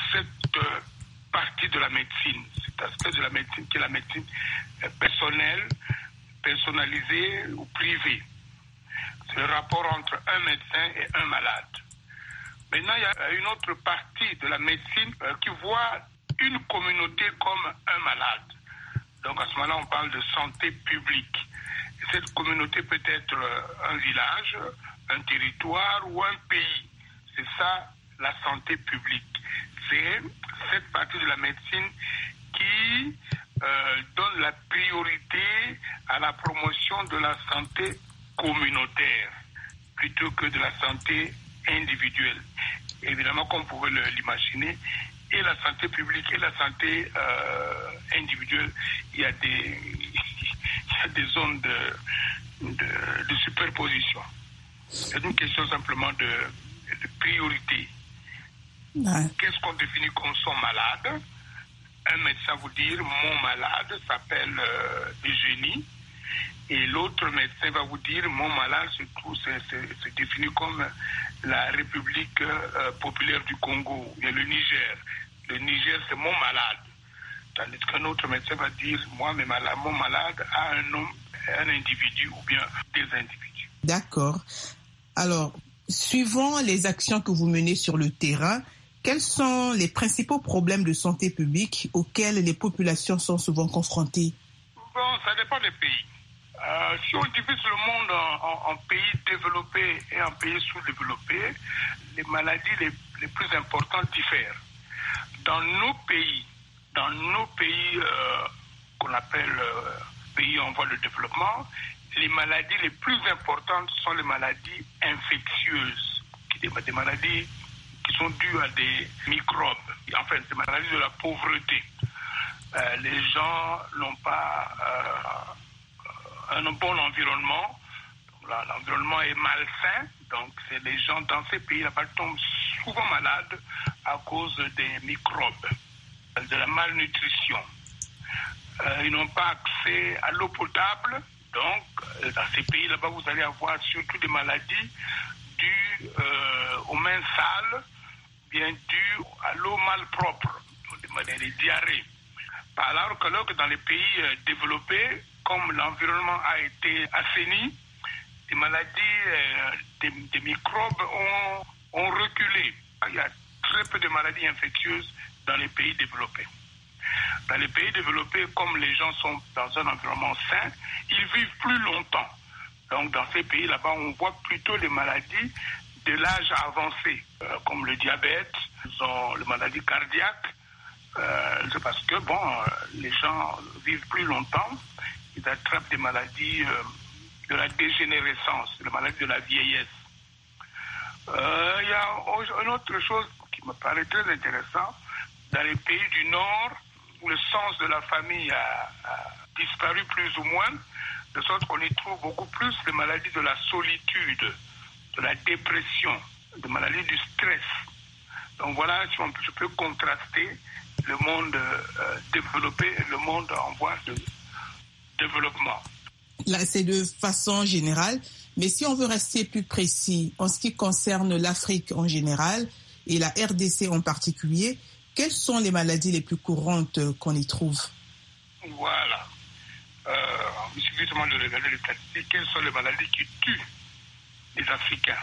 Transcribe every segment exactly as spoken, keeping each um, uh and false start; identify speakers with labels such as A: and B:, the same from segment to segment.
A: cette euh, partie de la médecine, cet aspect de la médecine qui est la médecine euh, personnelle, personnalisée ou privée. C'est le rapport entre un médecin et un malade. Maintenant, il y a une autre partie de la médecine euh, qui voit une communauté comme un malade. Donc à ce moment-là, on parle de santé publique. Et cette communauté peut être un village, un territoire ou un pays. C'est ça, la santé publique. C'est cette partie de la médecine qui euh, donne la priorité à la promotion de la santé communautaire plutôt que de la santé individuelle. Évidemment, comme vous pouvez l'imaginer, et la santé publique et la santé euh, individuelle, il y a des, il y a des zones de, de, de superposition. C'est une question simplement de, de priorité. Ouais. Qu'est-ce qu'on définit comme son malade? Un médecin vous dire, mon malade s'appelle euh, Eugénie. Et l'autre médecin va vous dire, mon malade se, trouve, se, se, se définit comme la République euh, populaire du Congo, et le Niger. Le Niger, c'est mon malade. Tandis qu'un autre médecin va dire, moi, mes malades, mon malade a un homme, un individu ou bien des individus.
B: D'accord. Alors, suivant les actions que vous menez sur le terrain, quels sont les principaux problèmes de santé publique auxquels les populations sont souvent confrontées?
A: Bon, ça dépend des pays. Euh, si on divise le monde en, en, en pays développés et en pays sous-développés, les maladies les, les plus importantes diffèrent. Dans nos pays, dans nos pays euh, qu'on appelle euh, pays en voie de développement, les maladies les plus importantes sont les maladies infectieuses, qui des, des maladies qui sont dues à des microbes, enfin des maladies de la pauvreté. Euh, les gens n'ont pas euh, un bon environnement, là, l'environnement est malsain, donc c'est les gens dans ces pays là-bas tombent souvent malades à cause des microbes, de la malnutrition. Euh, ils n'ont pas accès à l'eau potable, donc dans ces pays là-bas vous allez avoir surtout des maladies dues euh, aux mains sales, bien dues à l'eau malpropre, des maladies, des diarrhées. Alors que, alors que dans les pays euh, développés, comme l'environnement a été assaini, des maladies, euh, des, des microbes ont, ont reculé. Il y a très peu de maladies infectieuses dans les pays développés. Dans les pays développés, comme les gens sont dans un environnement sain, ils vivent plus longtemps. Donc dans ces pays là-bas, on voit plutôt les maladies de l'âge avancé, euh, comme le diabète, ont les maladies cardiaques. Euh, c'est parce que bon, euh, les gens vivent plus longtemps, ils attrapent des maladies euh, de la dégénérescence, des maladies de la vieillesse. Il euh, y a une autre chose qui me paraît très intéressante. Dans les pays du Nord, où le sens de la famille a, a disparu plus ou moins, de sorte qu'on y trouve beaucoup plus les maladies de la solitude, de la dépression, des maladies du stress. Donc voilà, si on, je peux contraster le monde euh, développé et le monde en voie de développement.
B: Là, c'est de façon générale, mais si on veut rester plus précis en ce qui concerne l'Afrique en général et la R D C en particulier, quelles sont les maladies les plus courantes qu'on y trouve?
A: Voilà. Euh, il suffit seulement de regarder les statistiques. Quelles sont les maladies qui tuent les Africains?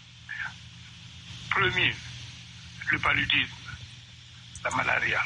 A: Premier, le paludisme, la malaria.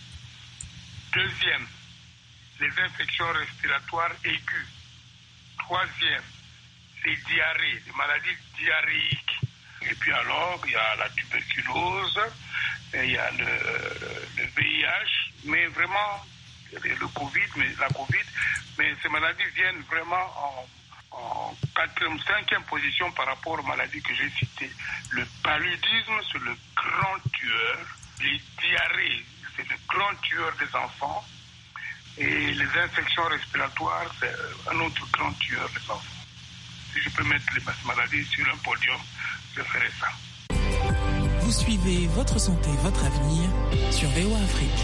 A: Deuxième, les infections respiratoires aiguës. Troisième, les diarrhées, les maladies diarrhéiques. Et puis alors, il y a la tuberculose, et il y a le, le V I H, mais vraiment, le Covid, mais la Covid, mais ces maladies viennent vraiment en, en quatrième, cinquième position par rapport aux maladies que j'ai citées. Le paludisme, c'est le grand tueur. Les diarrhées, c'est le grand tueur des enfants. Et les infections respiratoires, c'est un autre grand tueur des enfants. Si je peux mettre les maladies sur un podium, je ferai ça.
C: Vous suivez Votre Santé, Votre Avenir sur V O A Afrique.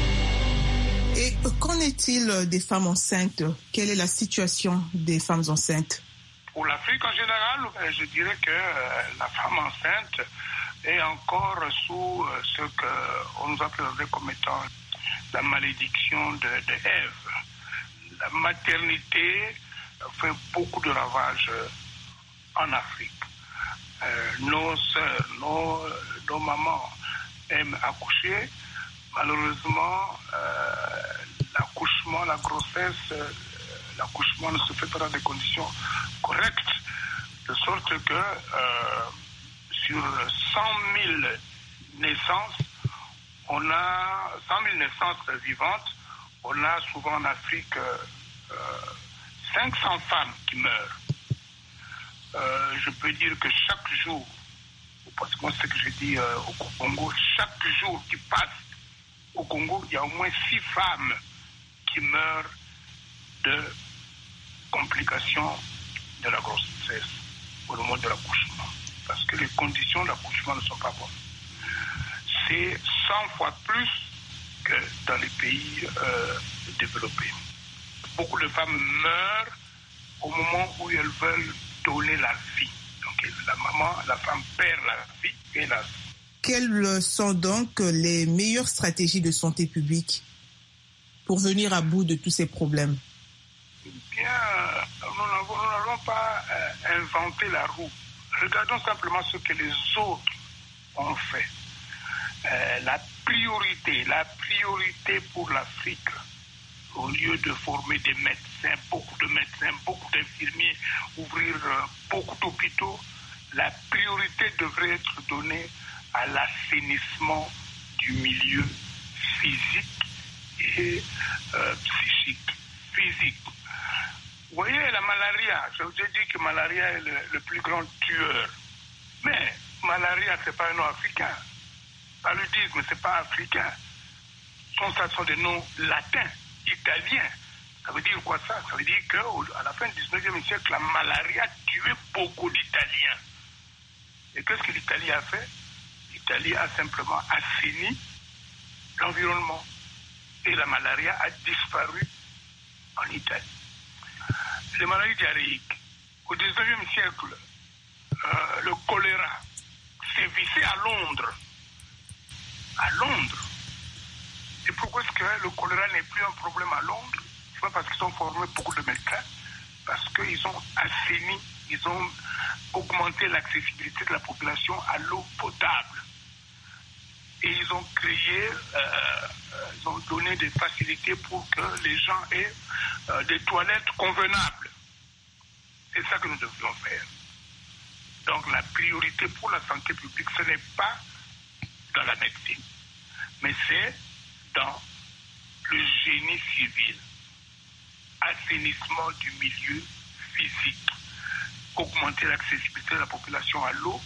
B: Et qu'en est-il des femmes enceintes? Quelle est la situation des femmes enceintes?
A: Pour l'Afrique en général, je dirais que la femme enceinte et encore sous ce qu'on nous a présenté comme étant la malédiction de, de Ève. La maternité fait beaucoup de ravages en Afrique. Euh, nos sœurs, nos, nos mamans aiment accoucher. Malheureusement, euh, l'accouchement, la grossesse, euh, l'accouchement ne se fait pas dans des conditions correctes, de sorte que euh, sur cent mille naissances, on a cent mille naissances vivantes, on a souvent en Afrique euh, cinq cents femmes qui meurent. Euh, je peux dire que chaque jour, parce que moi c'est ce que je dis euh, au Congo, chaque jour qui passe au Congo, il y a au moins six femmes qui meurent de complications de la grossesse au moment de l'accouchement. Parce que les conditions d'accouchement ne sont pas bonnes. C'est cent fois plus que dans les pays euh, développés. Beaucoup de femmes meurent au moment où elles veulent donner la vie. Donc la maman, la femme perd la vie et la vie.
B: Quelles sont donc les meilleures stratégies de santé publique pour venir à bout de tous ces problèmes?
A: Bien, nous n'avons pas euh, inventé la roue. Regardons simplement ce que les autres ont fait. Euh, la priorité, la priorité pour l'Afrique, au lieu de former des médecins, beaucoup de médecins, beaucoup d'infirmiers, ouvrir euh, beaucoup d'hôpitaux, la priorité devrait être donnée à l'assainissement du milieu physique et euh, psychique. Physique. Vous voyez, la malaria, je vous ai dit que malaria est le, le plus grand tueur. Mais malaria, ce n'est pas un nom africain. Paludisme, ce n'est pas africain. Ça sont des noms latins, italiens. Ça veut dire quoi ça? Ça veut dire qu'à la fin du dix-neuvième siècle, la malaria tuait beaucoup d'Italiens. Et qu'est-ce que l'Italie a fait? L'Italie a simplement assaini l'environnement. Et la malaria a disparu en Italie. Les maladies diarrhéiques. Au dix-neuvième siècle, euh, le choléra sévissait à Londres. À Londres. Et pourquoi est-ce que le choléra n'est plus un problème à Londres? C'est pas parce qu'ils ont formé beaucoup de médecins, parce qu'ils ont assaini, ils ont augmenté l'accessibilité de la population à l'eau potable. Et ils ont créé, euh, ils ont donné des facilités pour que les gens aient euh, des toilettes convenables. C'est ça que nous devrions faire. Donc la priorité pour la santé publique, ce n'est pas dans la médecine, mais c'est dans le génie civil, assainissement du milieu physique, augmenter l'accessibilité de la population à l'eau,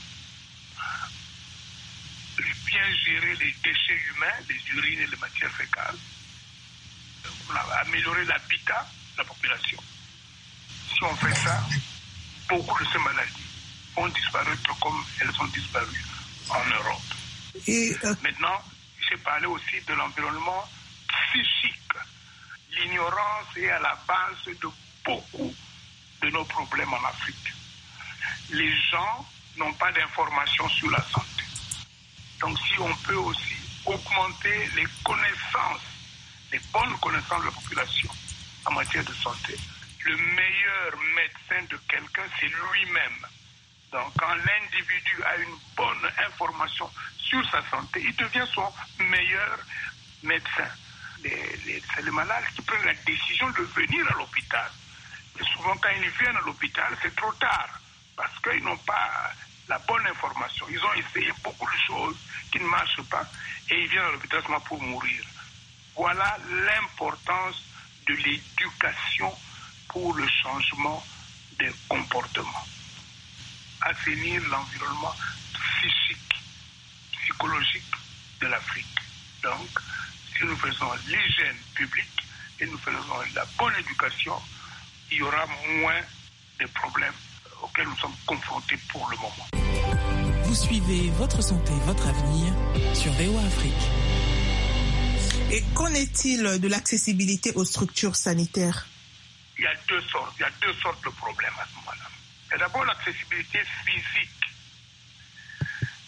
A: bien gérer les déchets humains, les urines et les matières fécales, améliorer l'habitat de la population. Si on fait ça, beaucoup de ces maladies vont disparaître comme elles ont disparu en Europe. Et euh... Maintenant, j'ai parlé aussi de l'environnement psychique. L'ignorance est à la base de beaucoup de nos problèmes en Afrique. Les gens n'ont pas d'informations sur la santé. Donc si on peut aussi augmenter les connaissances, les bonnes connaissances de la population en matière de santé, le meilleur médecin de quelqu'un, c'est lui-même. Donc quand l'individu a une bonne information sur sa santé, il devient son meilleur médecin. Les, les, c'est les malades qui prennent la décision de venir à l'hôpital. Et souvent quand ils viennent à l'hôpital, c'est trop tard, parce qu'ils n'ont pas la bonne information. Ils ont essayé beaucoup de choses qui ne marchent pas et ils viennent à l'hôpital seulement pour mourir. Voilà l'importance de l'éducation pour le changement des comportements. Assainir l'environnement psychique, psychologique de l'Afrique. Donc, si nous faisons l'hygiène publique et nous faisons la bonne éducation, il y aura moins de problèmes auxquels nous sommes confrontés pour le moment.
C: Vous suivez Votre Santé, Votre Avenir sur V O A Afrique.
B: Et qu'en est-il de l'accessibilité aux structures sanitaires?
A: Il y a deux sortes, il y a deux sortes de problèmes à ce moment-là. Il y a d'abord l'accessibilité physique.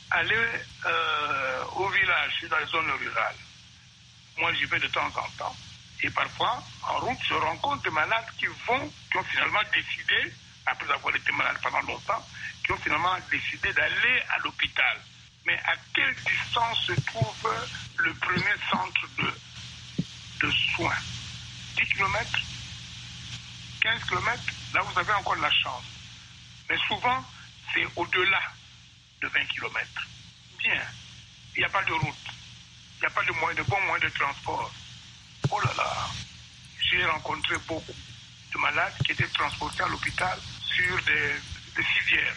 A: aller euh, au village, je suis dans les zones rurales. Moi, j'y vais de temps en temps. Et parfois, en route, je rencontre des malades qui vont, qui ont finalement décidé, après avoir été malades pendant longtemps, qui ont finalement décidé d'aller à l'hôpital. Mais à quelle distance se trouve le premier centre de, de soins? dix kilomètres? quinze kilomètres? Là, vous avez encore de la chance. Mais souvent, c'est au-delà de vingt kilomètres. Bien, il n'y a pas de route. Il n'y a pas de, moyen, de bons moyens de transport. Oh là là, j'ai rencontré beaucoup de malades qui étaient transportés à l'hôpital sur des, des civières.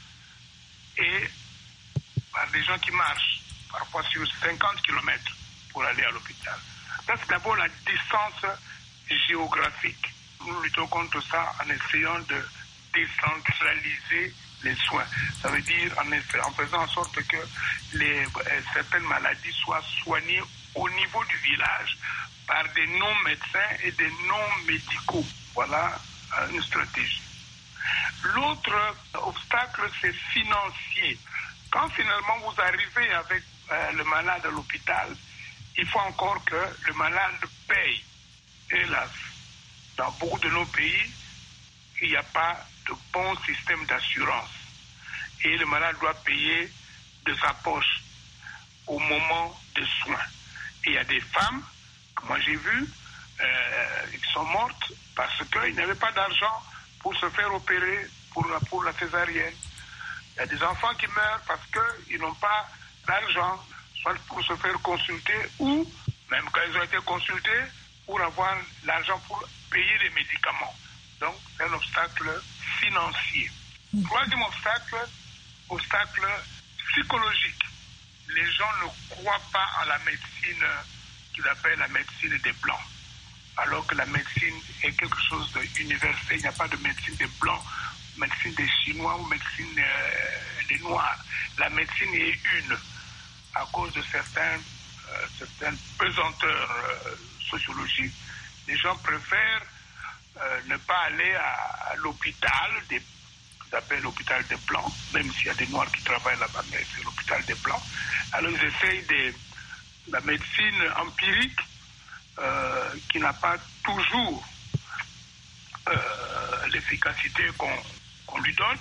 A: Et par des gens qui marchent, parfois sur cinquante kilomètres pour aller à l'hôpital. Ça, c'est d'abord la distance géographique. Nous luttons contre ça en essayant de décentraliser les soins. Ça veut dire en, effet, en faisant en sorte que les, euh, certaines maladies soient soignées au niveau du village par des non-médecins et des non-médicaux. Voilà euh, une stratégie. L'autre obstacle, c'est financier. Quand finalement vous arrivez avec euh, le malade à l'hôpital, il faut encore que le malade paye. Hélas, dans beaucoup de nos pays, il n'y a pas de bon système d'assurance. Et le malade doit payer de sa poche au moment des soins. Et il y a des femmes, que moi j'ai vues, euh, qui sont mortes parce qu'ils n'avaient pas d'argent pour se faire opérer pour la, pour la césarienne. Il y a des enfants qui meurent parce qu'ils n'ont pas d'argent, soit pour se faire consulter ou, même quand ils ont été consultés, pour avoir l'argent pour payer les médicaments. Donc, c'est un obstacle financier. Troisième obstacle, obstacle psychologique. Les gens ne croient pas en la médecine qu'ils appellent la médecine des Blancs. Alors que la médecine est quelque chose d'universel. Il n'y a pas de médecine des Blancs, médecine des Chinois ou médecine euh, des Noirs. La médecine est une. À cause de certains, euh, certaines pesanteurs euh, sociologiques, les gens préfèrent euh, ne pas aller à, à l'hôpital, des, qu'ils appellent l'hôpital des Blancs, même s'il y a des Noirs qui travaillent là-bas, mais c'est l'hôpital des Blancs. Alors ils essayent de la médecine empirique euh, qui n'a pas toujours euh, l'efficacité qu'on, qu'on lui donne.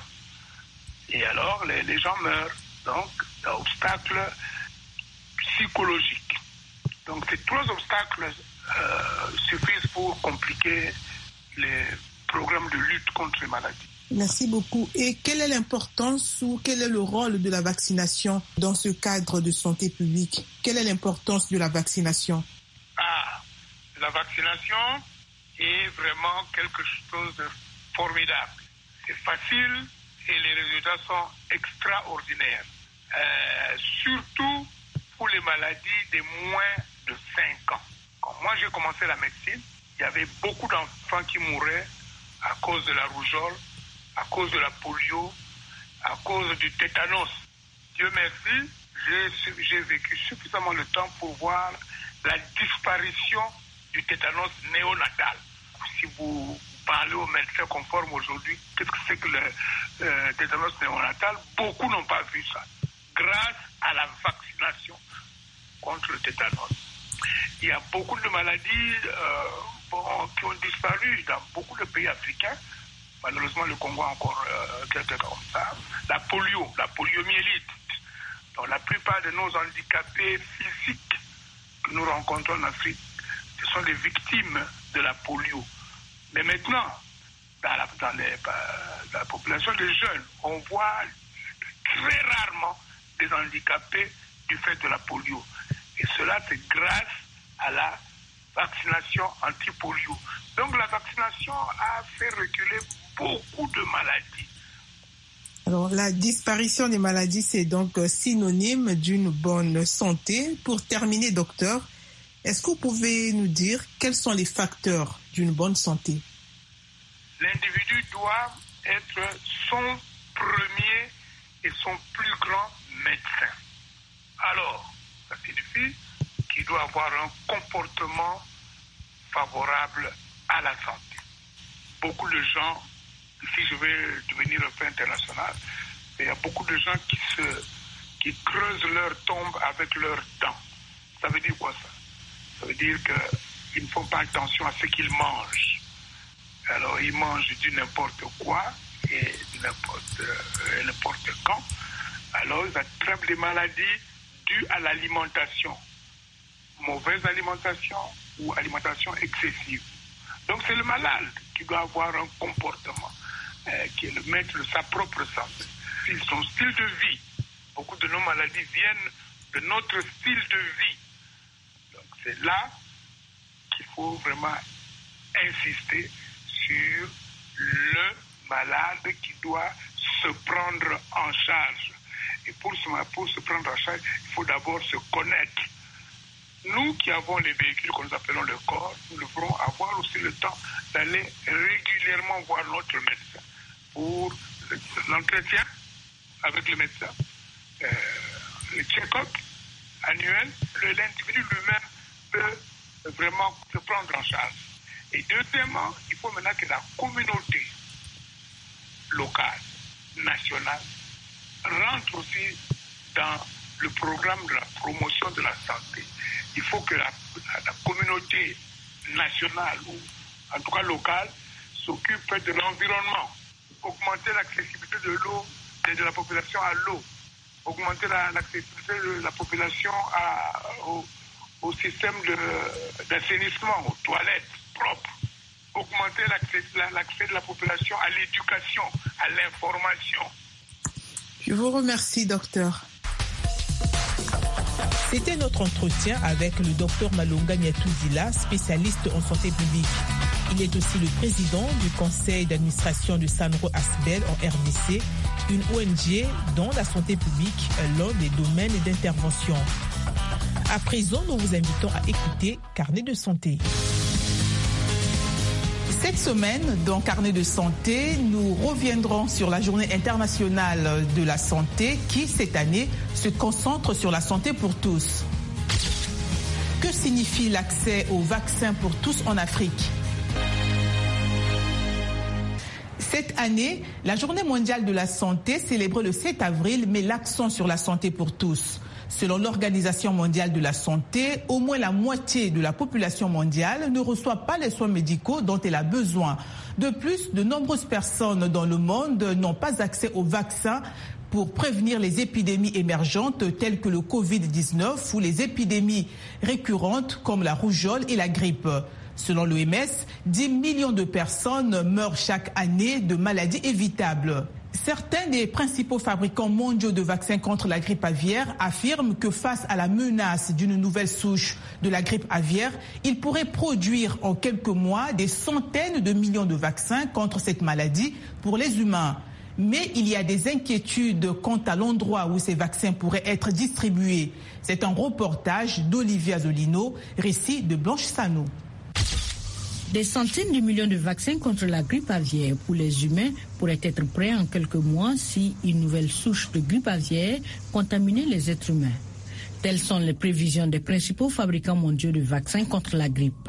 A: Et alors les, les gens meurent. Donc, l'obstacle psychologique. Donc, ces trois obstacles euh, suffisent pour compliquer les programmes de lutte contre les maladies.
B: Merci beaucoup. Et quelle est l'importance ou quel est le rôle de la vaccination dans ce cadre de santé publique? Quelle est l'importance de la vaccination?
A: Ah, la vaccination est vraiment quelque chose de formidable. C'est facile et les résultats sont extraordinaires. Euh, surtout pour les maladies de moins de cinq ans. Quand moi j'ai commencé la médecine, il y avait beaucoup d'enfants qui mouraient à cause de la rougeole, à cause de la polio, à cause du tétanos. Dieu merci, j'ai, j'ai vécu suffisamment de temps pour voir la disparition du tétanos néonatal. Si vous parlez aux médecins qu'on forme aujourd'hui, qu'est-ce que c'est que le euh, tétanos néonatal? Beaucoup n'ont pas vu ça. Grâce à la vaccination contre le tétanos. Il y a beaucoup de maladies euh, bon, qui ont disparu dans beaucoup de pays africains. Malheureusement, le Congo a encore euh, quelques comme ça. La polio, la poliomyélite. Donc, la plupart de nos handicapés physiques que nous rencontrons en Afrique, ce sont des victimes de la polio. Mais maintenant, dans la, dans les, dans la population des jeunes, on voit très rarement des handicapés du fait de la polio. Et cela, c'est grâce à la vaccination anti-polio. Donc la vaccination a fait reculer beaucoup de maladies.
B: Alors la disparition des maladies, c'est donc synonyme d'une bonne santé. Pour terminer, docteur, est-ce que vous pouvez nous dire quels sont les facteurs d'une bonne santé?
A: L'individu doit être son premier et son plus grand médecin. Alors, ça signifie qu'il doit avoir un comportement favorable à la santé. Beaucoup de gens, si je vais devenir un peu international, il y a beaucoup de gens qui se, qui creusent leur tombe avec leurs dents. Ça veut dire quoi ça? Ça veut dire qu'ils ne font pas attention à ce qu'ils mangent. Alors ils mangent du n'importe quoi et du n'importe, euh, n'importe quand. Alors ils attrapent des maladies dues à l'alimentation. Mauvaise alimentation ou alimentation excessive. Donc c'est le malade qui doit avoir un comportement euh, qui est le maître de sa propre santé. C'est son style de vie. Beaucoup de nos maladies viennent de notre style de vie. Donc c'est là qu'il faut vraiment insister sur le malade qui doit se prendre en charge. Et pour se, pour se prendre en charge, il faut d'abord se connaître. Nous qui avons les véhicules que nous appelons le corps, nous devrons avoir aussi le temps d'aller régulièrement voir notre médecin pour l'entretien avec le médecin, euh, le check-up annuel. L'individu lui-même peut vraiment se prendre en charge. Et deuxièmement, il faut maintenant que la communauté locale, nationale, rentre aussi dans le programme de la promotion de la santé. Il faut que la, la, la communauté nationale, ou en tout cas locale, s'occupe de l'environnement, augmenter l'accessibilité de l'eau, de, de la population à l'eau, augmenter la, l'accessibilité de la population à, au, au système de, d'assainissement, aux toilettes propres, augmenter l'accès, l'accès de la population à l'éducation, à l'information.
B: Je vous remercie, docteur.
C: C'était notre entretien avec le docteur Malonga Nyatouzila, spécialiste en santé publique. Il est aussi le président du conseil d'administration de Sanro Asbel en R D C, une O N G dont la santé publique est l'un des domaines d'intervention. À présent, nous vous invitons à écouter Carnet de santé.
B: Cette semaine, dans Carnet de santé, nous reviendrons sur la journée internationale de la santé qui, cette année, se concentre sur la santé pour tous. Que signifie l'accès aux vaccins pour tous en Afrique ? Cette année, la journée mondiale de la santé célébrée le sept avril met l'accent sur la santé pour tous. Selon l'Organisation mondiale de la santé, au moins la moitié de la population mondiale ne reçoit pas les soins médicaux dont elle a besoin. De plus, de nombreuses personnes dans le monde n'ont pas accès aux vaccins pour prévenir les épidémies émergentes telles que le covid dix-neuf ou les épidémies récurrentes comme la rougeole et la grippe. Selon l'O M S, dix millions de personnes meurent chaque année de maladies évitables. Certains des principaux fabricants mondiaux de vaccins contre la grippe aviaire affirment que face à la menace d'une nouvelle souche de la grippe aviaire, ils pourraient produire en quelques mois des centaines de millions de vaccins contre cette maladie pour les humains. Mais il y a des inquiétudes quant à l'endroit où ces vaccins pourraient être distribués. C'est un reportage d'Olivier Azolino, récit de Blanche Sano.
D: Des centaines de millions de vaccins contre la grippe aviaire pour les humains pourraient être prêts en quelques mois si une nouvelle souche de grippe aviaire contaminait les êtres humains. Telles sont les prévisions des principaux fabricants mondiaux de vaccins contre la grippe.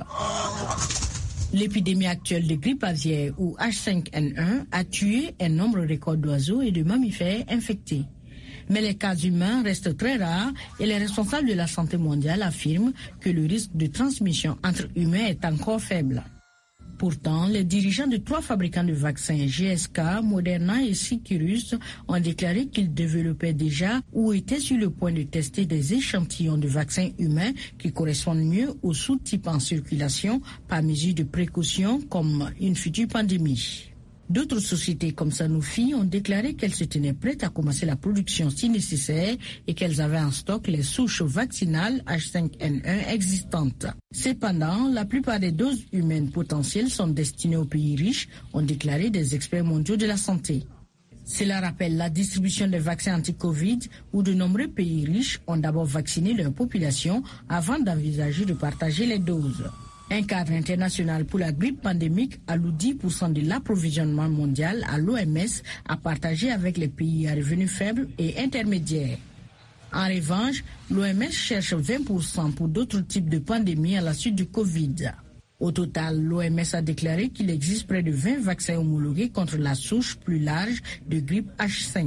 D: L'épidémie actuelle de grippe aviaire ou H cinq N un a tué un nombre record d'oiseaux et de mammifères infectés. Mais les cas humains restent très rares et les responsables de la santé mondiale affirment que le risque de transmission entre humains est encore faible. Pourtant, les dirigeants de trois fabricants de vaccins, G S K, Moderna et Sicurus, ont déclaré qu'ils développaient déjà ou étaient sur le point de tester des échantillons de vaccins humains qui correspondent mieux aux sous-types en circulation par mesure de précaution comme une future pandémie. D'autres sociétés comme Sanofi ont déclaré qu'elles se tenaient prêtes à commencer la production si nécessaire et qu'elles avaient en stock les souches vaccinales H cinq N un existantes. Cependant, la plupart des doses humaines potentielles sont destinées aux pays riches, ont déclaré des experts mondiaux de la santé. Cela rappelle la distribution des vaccins anti-Covid où de nombreux pays riches ont d'abord vacciné leur population avant d'envisager de partager les doses. Un cadre international pour la grippe pandémique alloue dix pour cent de l'approvisionnement mondial à l'O M S à partager avec les pays à revenus faibles et intermédiaires. En revanche, l'O M S cherche vingt pour cent pour d'autres types de pandémies à la suite du Covid. Au total, l'O M S a déclaré qu'il existe près de vingt vaccins homologués contre la souche plus large de grippe H cinq.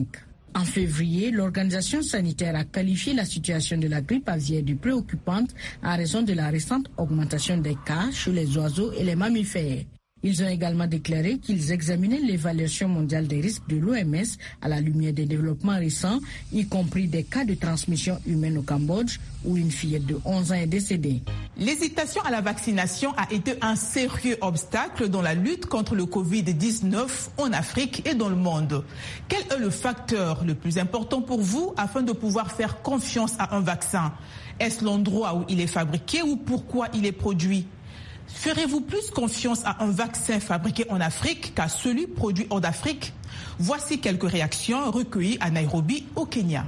D: En février, l'Organisation sanitaire a qualifié la situation de la grippe aviaire de préoccupante à raison de la récente augmentation des cas chez les oiseaux et les mammifères. Ils ont également déclaré qu'ils examinaient l'évaluation mondiale des risques de l'O M S à la lumière des développements récents, y compris des cas de transmission humaine au Cambodge où une fillette de onze ans est décédée.
B: L'hésitation à la vaccination a été un sérieux obstacle dans la lutte contre le covid dix-neuf en Afrique et dans le monde. Quel est le facteur le plus important pour vous afin de pouvoir faire confiance à un vaccin? Est-ce l'endroit où il est fabriqué ou pourquoi il est produit? Ferez-vous plus confiance à un vaccin fabriqué en Afrique qu'à celui produit hors d'Afrique? Voici quelques réactions recueillies à Nairobi, au Kenya.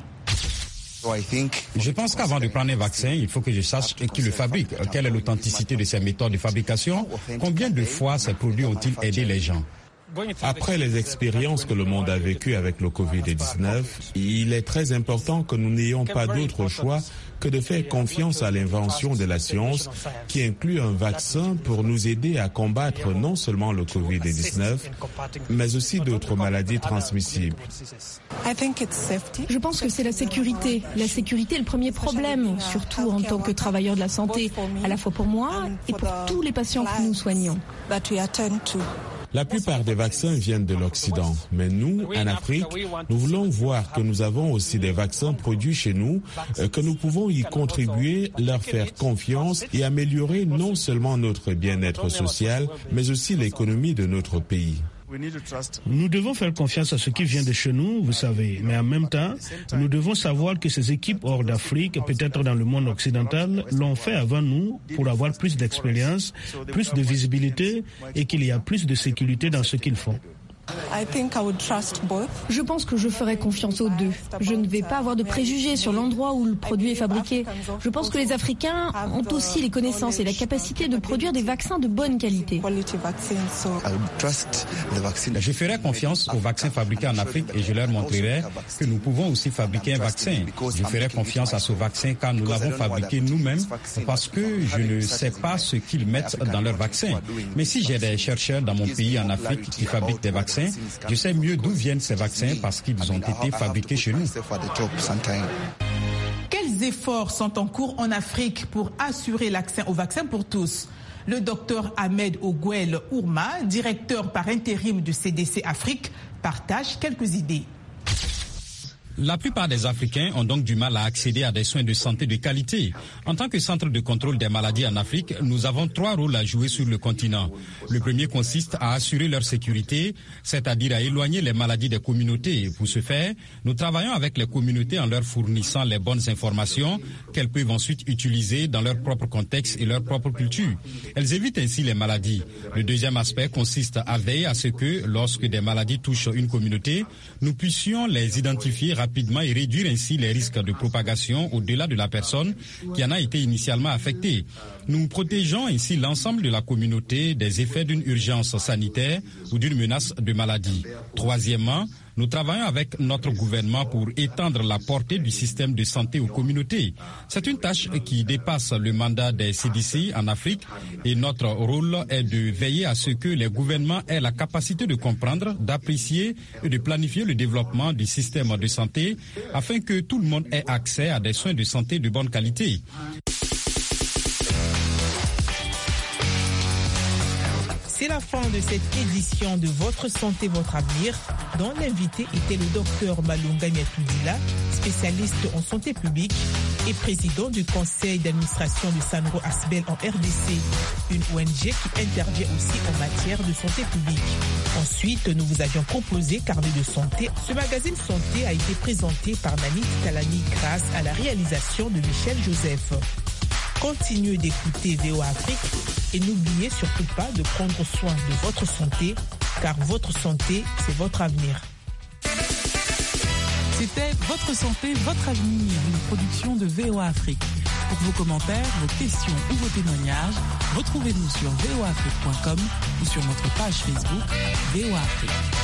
E: Je pense qu'avant de prendre un vaccin, il faut que je sache qui le fabrique, quelle est l'authenticité de ses méthodes de fabrication, combien de fois ces produits ont-ils aidé les gens.
F: Après les expériences que le monde a vécues avec le covid dix-neuf, il est très important que nous n'ayons pas d'autre choix que de faire confiance à l'invention de la science qui inclut un vaccin pour nous aider à combattre non seulement le covid dix-neuf, mais aussi d'autres maladies transmissibles.
G: Je pense que c'est la sécurité. La sécurité est le premier problème, surtout en tant que travailleur de la santé, à la fois pour moi et pour tous les patients que nous soignons.
F: La plupart des vaccins viennent de l'Occident, mais nous, en Afrique, nous voulons voir que nous avons aussi des vaccins produits chez nous, que nous pouvons y contribuer, leur faire confiance et améliorer non seulement notre bien-être social, mais aussi l'économie de notre pays.
H: Nous devons faire confiance à ce qui vient de chez nous, vous savez, mais en même temps, nous devons savoir que ces équipes hors d'Afrique, peut-être dans le monde occidental, l'ont fait avant nous pour avoir plus d'expérience, plus de visibilité et qu'il y a plus de sécurité dans ce qu'ils font.
G: Je pense que je ferai confiance aux deux. Je ne vais pas avoir de préjugés sur l'endroit où le produit est fabriqué. Je pense que les Africains ont aussi les connaissances et la capacité de produire des vaccins de bonne qualité.
E: Je ferai confiance aux vaccins fabriqués en Afrique et je leur montrerai que nous pouvons aussi fabriquer un vaccin. Je ferai confiance à ce vaccin car nous l'avons fabriqué nous-mêmes parce que je ne sais pas ce qu'ils mettent dans leur vaccin. Mais si j'ai des chercheurs dans mon pays en Afrique qui fabriquent des vaccins, je sais mieux d'où viennent ces vaccins parce qu'ils ont été fabriqués chez nous.
B: Quels efforts sont en cours en Afrique pour assurer l'accès au vaccin pour tous? Le docteur Ahmed Ogwel Ourma, directeur par intérim du C D C Afrique, partage quelques idées.
E: La plupart des Africains ont donc du mal à accéder à des soins de santé de qualité. En tant que centre de contrôle des maladies en Afrique, nous avons trois rôles à jouer sur le continent. Le premier consiste à assurer leur sécurité, c'est-à-dire à éloigner les maladies des communautés. Pour ce faire, nous travaillons avec les communautés en leur fournissant les bonnes informations qu'elles peuvent ensuite utiliser dans leur propre contexte et leur propre culture. Elles évitent ainsi les maladies. Le deuxième aspect consiste à veiller à ce que, lorsque des maladies touchent une communauté, nous puissions les identifier rapidement rapidement et réduire ainsi les risques de propagation au-delà de la personne qui en a été initialement affectée. Nous protégeons ainsi l'ensemble de la communauté des effets d'une urgence sanitaire ou d'une menace de maladie. Troisièmement, nous travaillons avec notre gouvernement pour étendre la portée du système de santé aux communautés. C'est une tâche qui dépasse le mandat des C D C en Afrique et notre rôle est de veiller à ce que les gouvernements aient la capacité de comprendre, d'apprécier et de planifier le développement du système de santé afin que tout le monde ait accès à des soins de santé de bonne qualité.
C: C'est la fin de cette édition de Votre Santé, Votre Avenir, dont l'invité était le docteur Malunga Nyatudila, spécialiste en santé publique et président du conseil d'administration de Sanro Asbel en R D C, une O N G qui intervient aussi en matière de santé publique. Ensuite, nous vous avions proposé Carnet de santé. Ce magazine santé a été présenté par Nani Talani grâce à la réalisation de Michel Joseph. Continuez d'écouter V O A Afrique et n'oubliez surtout pas de prendre soin de votre santé, car votre santé, c'est votre avenir.
I: C'était Votre santé, votre avenir, une production de V O A Afrique. Pour vos commentaires, vos questions ou vos témoignages, retrouvez-nous sur v o afrique point com ou sur notre page Facebook V O A Afrique.